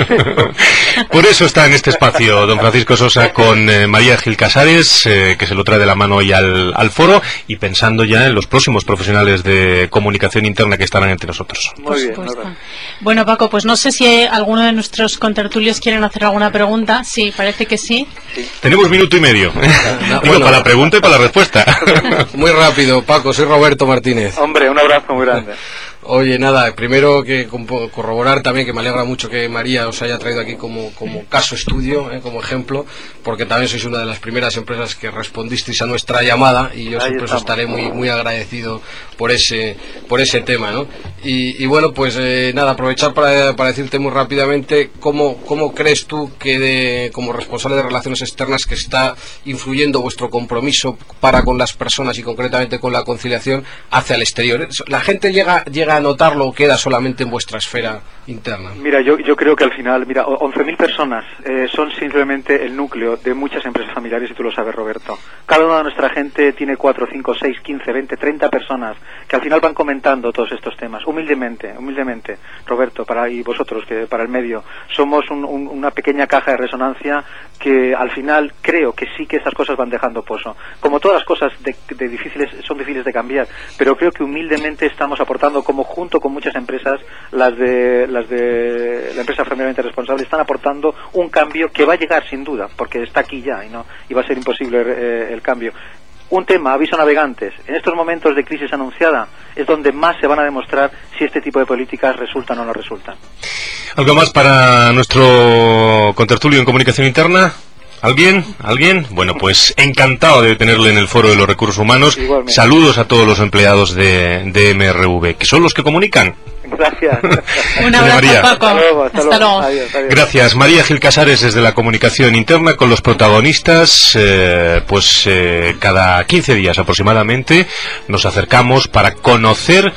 Por eso está en este espacio don Francisco Sosa con eh, María Gil Casares, eh, que se lo trae de la mano hoy al, al foro, y pensando ya en los próximos profesionales de comunicación interna que estarán entre nosotros. Muy bien. Bueno, Paco, pues no sé si alguno de nuestros contertulios quieren hacer alguna pregunta. Sí, parece que sí. sí. Tenemos minuto y medio. No, Digo, bueno, para la pregunta y para la respuesta. Muy rápido, Paco, soy Roberto Martínez. Hombre, un abrazo muy grande. Oye, nada, primero que corroborar también que me alegra mucho que María os haya traído aquí como, como caso estudio, eh, como ejemplo, porque también sois una de las primeras empresas que respondisteis a nuestra llamada y yo Ahí siempre os estaré muy muy agradecido por ese por ese tema, ¿no? Y, y bueno, pues eh, nada, aprovechar para, para decirte muy rápidamente cómo, cómo crees tú que de, como responsable de relaciones externas que está influyendo vuestro compromiso para con las personas y concretamente con la conciliación hacia el exterior. La gente llega llega a notarlo o queda solamente en vuestra esfera interna. Mira, yo, yo creo que al final, mira, once mil personas eh, son simplemente el núcleo de muchas empresas familiares y tú lo sabes, Roberto. Cada una de nuestra gente tiene cuatro, cinco, seis, quince, veinte, treinta personas que al final van comentando todos estos temas. Humildemente, humildemente, Roberto, para y vosotros, que para el medio, somos un, un, una pequeña caja de resonancia que al final creo que sí que esas cosas van dejando pozo. Como todas las cosas de, de difíciles son difíciles de cambiar, pero creo que humildemente estamos aportando, como junto con muchas empresas, las de las de la empresa familiarmente responsable, están aportando un cambio que va a llegar sin duda, porque está aquí ya y no y va a ser imposible eh, el cambio. Un tema, aviso a navegantes, en estos momentos de crisis anunciada es donde más se van a demostrar si este tipo de políticas resultan o no resultan. ¿Algo más para nuestro contertulio en comunicación interna? ¿Alguien? ¿Alguien? Bueno, pues encantado de tenerle en el Foro de los Recursos Humanos. Igualmente. Saludos a todos los empleados de, de M R V, que son los que comunican. Gracias. Un abrazo, María. Paco. Hasta luego. Hasta Hasta luego. luego. Adiós, adiós. Gracias. María Gil Casares desde la comunicación interna con los protagonistas. Eh, pues eh, cada quince días aproximadamente nos acercamos para conocer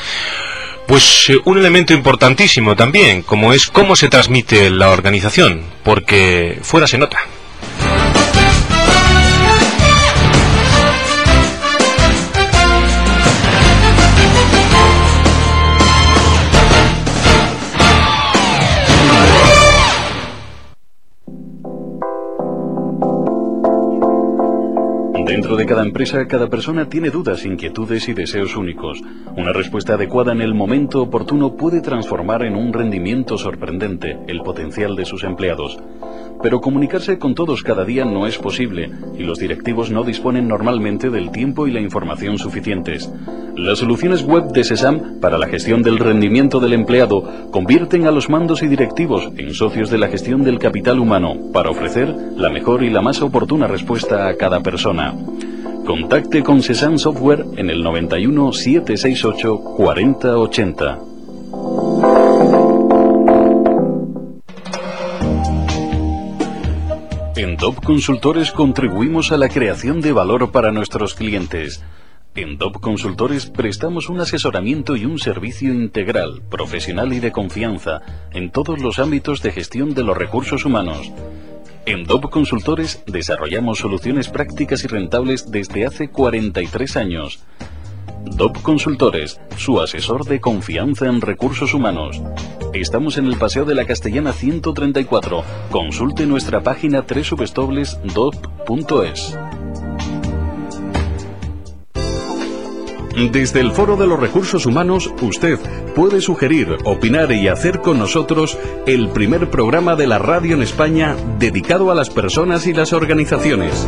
pues eh, un elemento importantísimo también, como es cómo se transmite la organización, porque fuera se nota. Dentro de de cada empresa, cada persona tiene dudas, inquietudes y deseos únicos. Una respuesta adecuada en el momento oportuno puede transformar en un rendimiento sorprendente el potencial de sus empleados. Pero comunicarse con todos cada día no es posible, y los directivos no disponen normalmente del tiempo y la información suficientes. Las soluciones web de SESAM para la gestión del rendimiento del empleado convierten a los mandos y directivos en socios de la gestión del capital humano para ofrecer la mejor y la más oportuna respuesta a cada persona. Contacte con SESAM Software en el noventa y uno, setecientos sesenta y ocho, cuarenta ochenta. En D O P Consultores contribuimos a la creación de valor para nuestros clientes. En D O P Consultores prestamos un asesoramiento y un servicio integral, profesional y de confianza en todos los ámbitos de gestión de los recursos humanos. En D O P Consultores desarrollamos soluciones prácticas y rentables desde hace cuarenta y tres años. D O P Consultores, su asesor de confianza en recursos humanos. Estamos en el Paseo de la Castellana ciento treinta y cuatro. Consulte nuestra página doble u doble u doble u punto d o p punto es. Desde el Foro de los Recursos Humanos, usted puede sugerir, opinar y hacer con nosotros el primer programa de la radio en España dedicado a las personas y las organizaciones.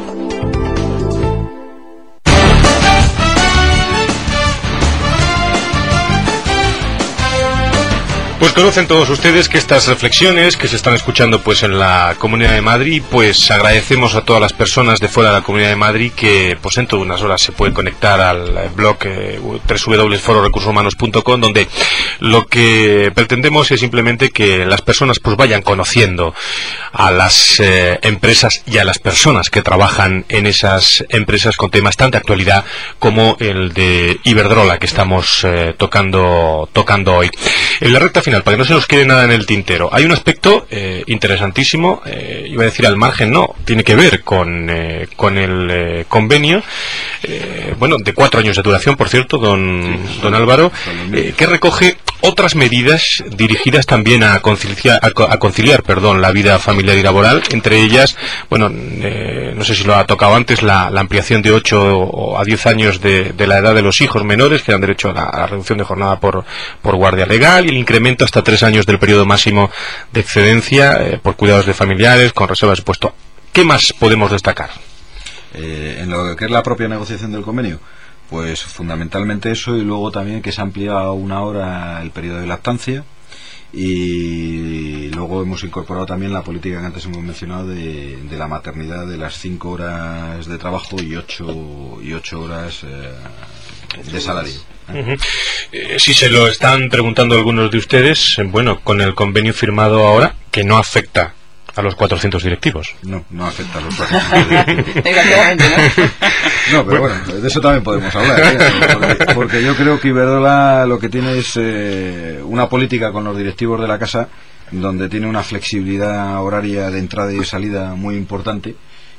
Pues conocen todos ustedes que estas reflexiones que se están escuchando pues en la Comunidad de Madrid, pues agradecemos a todas las personas de fuera de la Comunidad de Madrid que pues dentro de unas horas se pueden conectar al blog eh, doble u doble u doble u punto foro recursos humanos punto com, donde lo que pretendemos es simplemente que las personas pues vayan conociendo a las eh, empresas y a las personas que trabajan en esas empresas con temas tan de actualidad como el de Iberdrola que estamos eh, tocando tocando hoy. En la recta final, para que no se nos quede nada en el tintero, hay un aspecto eh, interesantísimo, eh, iba a decir al margen, no, tiene que ver con, eh, con el eh, convenio, eh, bueno, de cuatro años de duración, por cierto, don, sí, don Álvaro, eh, que recoge otras medidas dirigidas también a conciliar, a, a conciliar perdón, la vida familiar y laboral, entre ellas, bueno, eh, no sé si lo ha tocado antes, la, la ampliación de ocho a diez años de, de la edad de los hijos menores que dan derecho a la, a la reducción de jornada por, por guardia legal, y el incremento hasta tres años del periodo máximo de excedencia eh, por cuidados de familiares con reservas de puesto. ¿Qué más podemos destacar? Eh, en lo que es la propia negociación del convenio, pues fundamentalmente eso, y luego también que se amplía a una hora el periodo de lactancia, y luego hemos incorporado también la política que antes hemos mencionado de, de la maternidad, de las cinco horas de trabajo y ocho y ocho horas eh, de salario. Uh-huh. Eh, si se lo están preguntando algunos de ustedes, eh, bueno, con el convenio firmado ahora, que no afecta a los cuatrocientos directivos. No, no afecta a los cuatrocientos directivos. No, pero bueno, de eso también podemos hablar, ¿eh? porque, porque yo creo que Iberdrola lo que tiene es eh, una política con los directivos de la casa donde tiene una flexibilidad horaria de entrada y salida muy importante,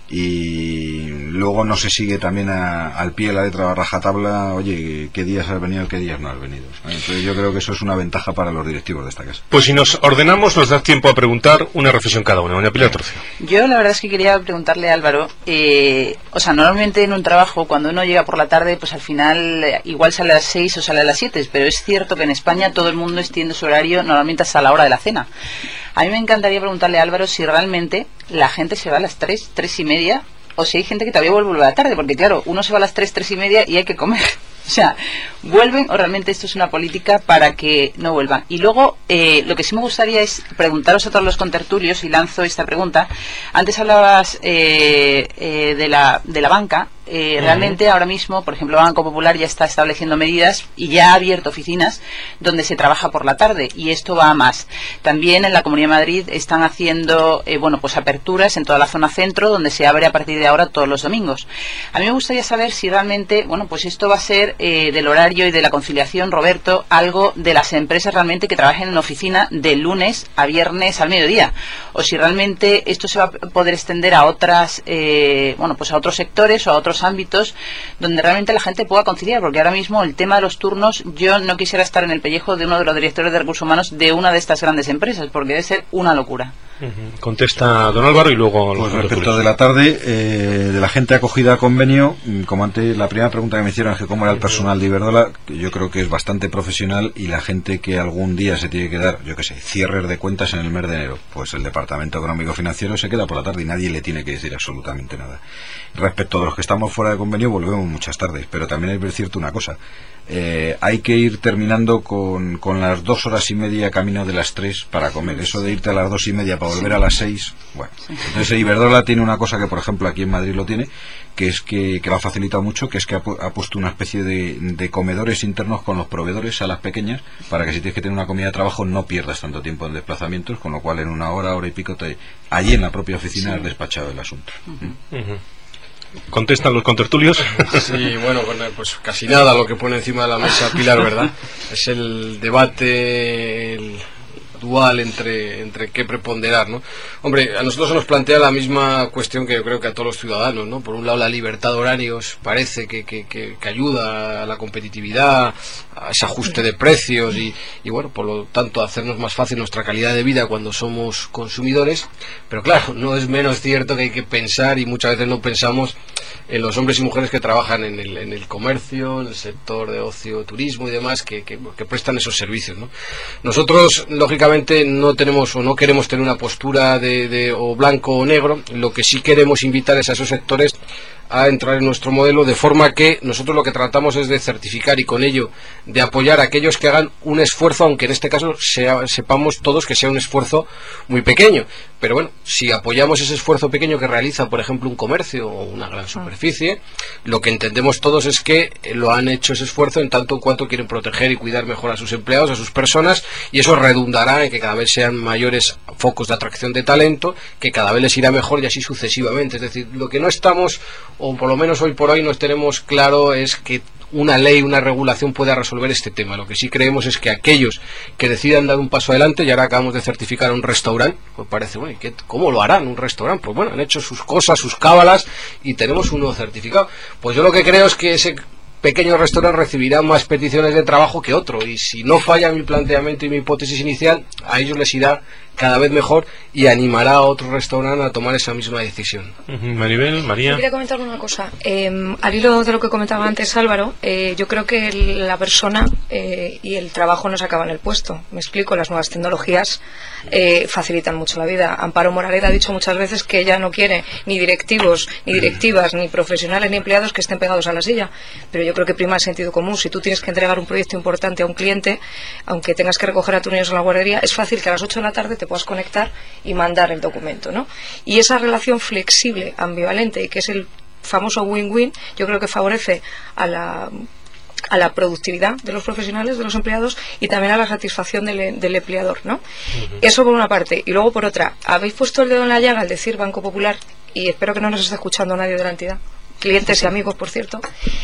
y luego no se sigue también a, al pie de la letra rajatabla, oye, qué días has venido, qué días no has venido. Entonces yo creo que eso es una ventaja para los directivos de esta casa. Pues si nos ordenamos, nos da tiempo a preguntar una reflexión cada uno. Doña Pilar Trocio. Yo la verdad es que quería preguntarle a Álvaro, eh, o sea, normalmente en un trabajo, cuando uno llega por la tarde, pues al final eh, igual sale a las seis o sale a las siete, pero es cierto que en España todo el mundo extiende su horario normalmente hasta la hora de la cena. A mí me encantaría preguntarle a Álvaro si realmente la gente se va a las tres, tres y media, o si hay gente que todavía vuelve a la tarde, porque claro, uno se va a las tres, tres y media y hay que comer. O sea, ¿vuelven o realmente esto es una política para que no vuelvan? Y luego, eh, lo que sí me gustaría es preguntaros a todos los contertulios, y lanzo esta pregunta. Antes hablabas eh, eh, de, la, de la banca. Eh, uh-huh. Realmente ahora mismo, por ejemplo, Banco Popular ya está estableciendo medidas y ya ha abierto oficinas donde se trabaja por la tarde, y esto va a más. También en la Comunidad de Madrid están haciendo eh, bueno, pues aperturas en toda la zona centro, donde se abre a partir de ahora todos los domingos. A mí me gustaría saber si realmente, bueno, pues esto va a ser eh, del horario y de la conciliación, Roberto, algo de las empresas realmente que trabajen en oficina de lunes a viernes al mediodía, o si realmente esto se va a poder extender a otras, eh, bueno, pues a otros sectores o a otros ámbitos donde realmente la gente pueda conciliar, porque ahora mismo el tema de los turnos, yo no quisiera estar en el pellejo de uno de los directores de recursos humanos de una de estas grandes empresas, porque debe ser una locura. Uh-huh. Contesta don Álvaro y luego... Pues respecto de la tarde, eh, de la gente acogida a convenio, como antes, la primera pregunta que me hicieron es que cómo era el personal de Iberdrola, yo creo que es bastante profesional, y la gente que algún día se tiene que dar, yo qué sé, cierres de cuentas en el mes de enero, pues el Departamento Económico Financiero se queda por la tarde y nadie le tiene que decir absolutamente nada. Respecto de los que estamos fuera de convenio, volvemos muchas tardes, pero también hay que ver cierto una cosa. Eh, hay que ir terminando con, con las dos horas y media camino de las tres para comer. Eso de irte a las dos y media para volver a las seis, bueno. Entonces Iberdrola tiene una cosa que, por ejemplo, aquí en Madrid lo tiene, que es que, que lo ha facilitado mucho, que es que ha, pu ha puesto una especie de, de comedores internos con los proveedores a las pequeñas, para que si tienes que tener una comida de trabajo no pierdas tanto tiempo en desplazamientos, con lo cual en una hora, hora y pico, te, allí en la propia oficina, sí, has despachado el asunto. Uh-huh. Uh-huh. ¿Contestan los contertulios? Sí, bueno, pues casi nada lo que pone encima de la mesa Pilar, ¿verdad? Es el debate el dual entre, entre qué preponderar, ¿no? Hombre, a nosotros se nos plantea la misma cuestión que yo creo que a todos los ciudadanos, ¿no? Por un lado, la libertad de horarios parece que, que, que, que ayuda a la competitividad, a ese ajuste de precios y, y, bueno, por lo tanto, hacernos más fácil nuestra calidad de vida cuando somos consumidores. Pero claro, no es menos cierto que hay que pensar, y muchas veces no pensamos, en los hombres y mujeres que trabajan en el, en el comercio, en el sector de ocio, turismo y demás, que, que, que prestan esos servicios, ¿no? Nosotros, lógicamente, no tenemos o no queremos tener una postura de, de o blanco o negro. Lo que sí queremos invitar es a esos sectores a entrar en nuestro modelo, de forma que nosotros lo que tratamos es de certificar y con ello de apoyar a aquellos que hagan un esfuerzo, aunque en este caso sea, sepamos todos que sea un esfuerzo muy pequeño. Pero bueno, si apoyamos ese esfuerzo pequeño que realiza, por ejemplo, un comercio o una gran superficie, lo que entendemos todos es que lo han hecho ese esfuerzo en tanto en cuanto quieren proteger y cuidar mejor a sus empleados, a sus personas, y eso redundará en que cada vez sean mayores focos de atracción de talento, que cada vez les irá mejor y así sucesivamente. Es decir, lo que no estamos, o por lo menos hoy por hoy no tenemos claro, es que una ley, una regulación pueda resolver este tema. Lo que sí creemos es que aquellos que decidan dar un paso adelante, y ahora acabamos de certificar un restaurante, pues parece, bueno, ¿y cómo lo harán un restaurante? Pues bueno, han hecho sus cosas, sus cábalas, y tenemos un nuevo certificado. Pues yo lo que creo es que ese pequeño restaurante recibirá más peticiones de trabajo que otro, y si no falla mi planteamiento y mi hipótesis inicial, a ellos les irá cada vez mejor y animará a otro restaurante a tomar esa misma decisión. Uh-huh. Maribel, María. Yo quería comentar una cosa. Eh, al hilo de lo que comentaba antes Álvaro, eh, yo creo que el, la persona eh, y el trabajo no se acaba en el puesto. Me explico, las nuevas tecnologías eh, facilitan mucho la vida. Amparo Moraleda ha dicho muchas veces que ella no quiere ni directivos, ni directivas, ni profesionales, ni empleados que estén pegados a la silla. Pero yo creo que prima el sentido común. Si tú tienes que entregar un proyecto importante a un cliente, aunque tengas que recoger a tus niños en la guardería, es fácil que a las ocho de la tarde te puedas conectar y mandar el documento, ¿no? Y esa relación flexible, ambivalente, y que es el famoso win-win, yo creo que favorece a la a la productividad de los profesionales, de los empleados, y también a la satisfacción del, del empleador, ¿no? Uh-huh. Eso por una parte. Y luego por otra, habéis puesto el dedo en la llaga al decir Banco Popular, y espero que no nos esté escuchando nadie de la entidad, clientes y amigos, por cierto.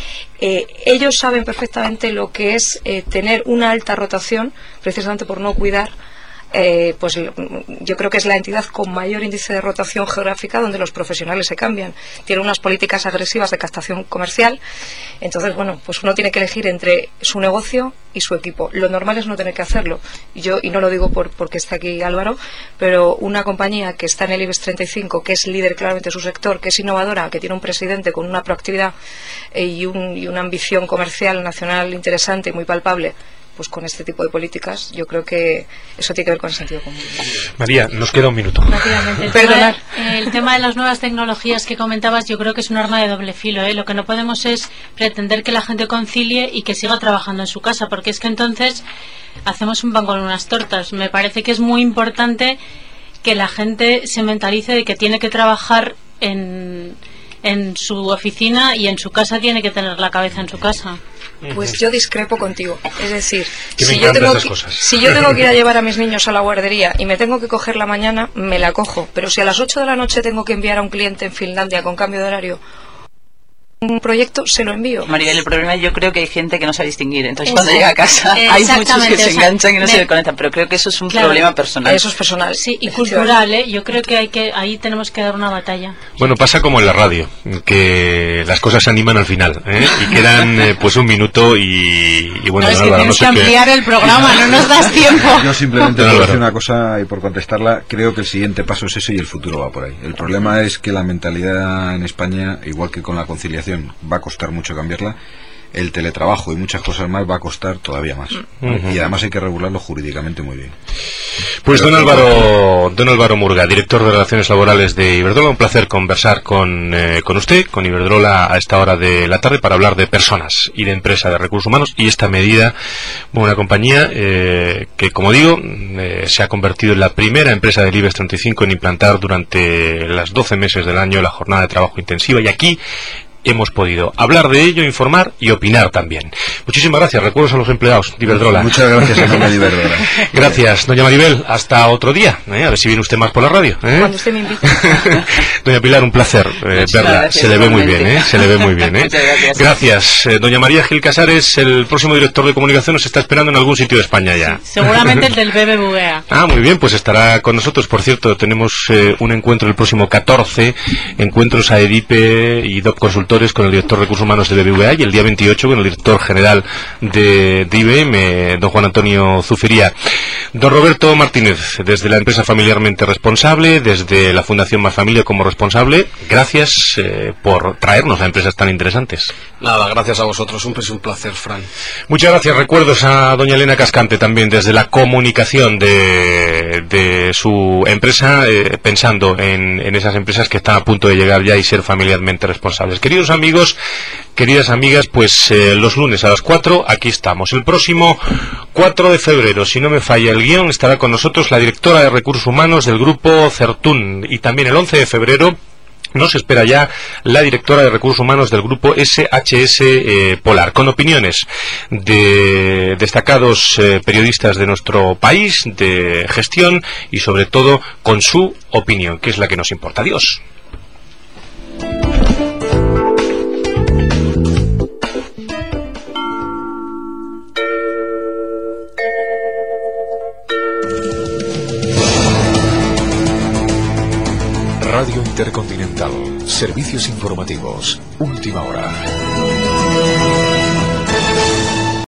Eh, ellos saben perfectamente lo que es eh, tener una alta rotación, precisamente por no cuidar. Eh, pues yo creo que es la entidad con mayor índice de rotación geográfica, donde los profesionales se cambian. Tiene unas políticas agresivas de captación comercial. Entonces, bueno, pues uno tiene que elegir entre su negocio y su equipo. Lo normal es no tener que hacerlo. Yo, y no lo digo por, porque está aquí Álvaro, pero una compañía que está en el IBEX treinta y cinco, que es líder claramente de su sector, que es innovadora, que tiene un presidente con una proactividad eh, y, un, y una ambición comercial nacional interesante y muy palpable, pues con este tipo de políticas, yo creo que eso tiene que ver con el sentido común. María, nos queda un minuto. El tema, el tema de las nuevas tecnologías que comentabas, yo creo que es un arma de doble filo, ¿eh? Lo que no podemos es pretender que la gente concilie y que siga trabajando en su casa, porque es que entonces hacemos un pan con unas tortas. Me parece que es muy importante que la gente se mentalice de que tiene que trabajar en, en su oficina, y en su casa tiene que tener la cabeza en su casa. Pues yo discrepo contigo. Es decir, si yo, tengo que, si yo tengo que ir a llevar a mis niños a la guardería y me tengo que coger la mañana, me la cojo. Pero si a las ocho de la noche tengo que enviar a un cliente en Finlandia con cambio de horario un proyecto, se lo envío. Maribel, el problema yo creo que hay gente que no sabe distinguir, entonces Exacto. cuando llega a casa hay muchos que se o sea, enganchan y no me... se desconectan, pero creo que eso es un claro, problema personal. Eso es personal. Sí, y cultural, ¿eh? Yo creo que hay que ahí tenemos que dar una batalla. Bueno, pasa como en la radio, que las cosas se animan al final, ¿eh? Y quedan eh, pues un minuto y, y bueno, no, es que Álvaro, tienes no sé que ampliar qué... el programa, no nos das tiempo. Yo simplemente Don quiero Álvaro. decir una cosa y por contestarla, creo que el siguiente paso es ese y el futuro va por ahí. El problema es que la mentalidad en España, igual que con la conciliación, va a costar mucho cambiarla. El teletrabajo y muchas cosas más va a costar todavía más. Uh-huh. Y además hay que regularlo jurídicamente muy bien. Pues don Álvaro, don Álvaro Murga, director de Relaciones Laborales de Iberdrola, un placer conversar con, eh, con usted, con Iberdrola a esta hora de la tarde para hablar de personas y de empresa de recursos humanos y esta medida, bueno, una compañía eh, que, como digo, eh, se ha convertido en la primera empresa del IBEX treinta y cinco en implantar durante las doce meses del año la jornada de trabajo intensiva y aquí hemos podido hablar de ello, informar y opinar también. Muchísimas gracias. Recuerdos a los empleados de Iberdrola. Muchas gracias a nombre de Iberdrola. Gracias, doña Maribel. Hasta otro día. ¿eh? A ver si viene usted más por la radio. ¿eh? Cuando usted me invite. Doña Pilar, un placer eh, verla. Gracias, Se le ve muy igualmente. bien, ¿eh? Se le ve muy bien, ¿eh? Muchas gracias. Gracias. Eh, doña María Gil Casares, el próximo director de comunicación, nos está esperando en algún sitio de España ya. Seguramente el del B B V A. Ah, muy bien, pues estará con nosotros. Por cierto, tenemos eh, un encuentro el próximo catorce, encuentros a EDIPE y D O P Consultores con el director de Recursos Humanos de B B V A y el día veintiocho con el director general de, de I B M, don Juan Antonio Zufiría. Don Roberto Martínez, desde la empresa familiarmente responsable, desde la Fundación Más Familia como responsable, gracias eh, por traernos a empresas tan interesantes. Nada, gracias a vosotros, un, es un placer, Fran. Muchas gracias. Recuerdos a doña Elena Cascante también desde la comunicación de, de su empresa, eh, pensando en, en esas empresas que están a punto de llegar ya y ser familiarmente responsables. Queridos amigos, queridas amigas, pues eh, los lunes a las cuatro aquí estamos. El próximo cuatro de febrero, si no me falla el guión, estará con nosotros la directora de Recursos Humanos del Grupo Certún y también el once de febrero nos espera ya la directora de Recursos Humanos del Grupo S H S eh, Polar, con opiniones de destacados eh, periodistas de nuestro país, de gestión y sobre todo con su opinión, que es la que nos importa. Adiós. Radio Intercontinental. Servicios informativos. Última hora.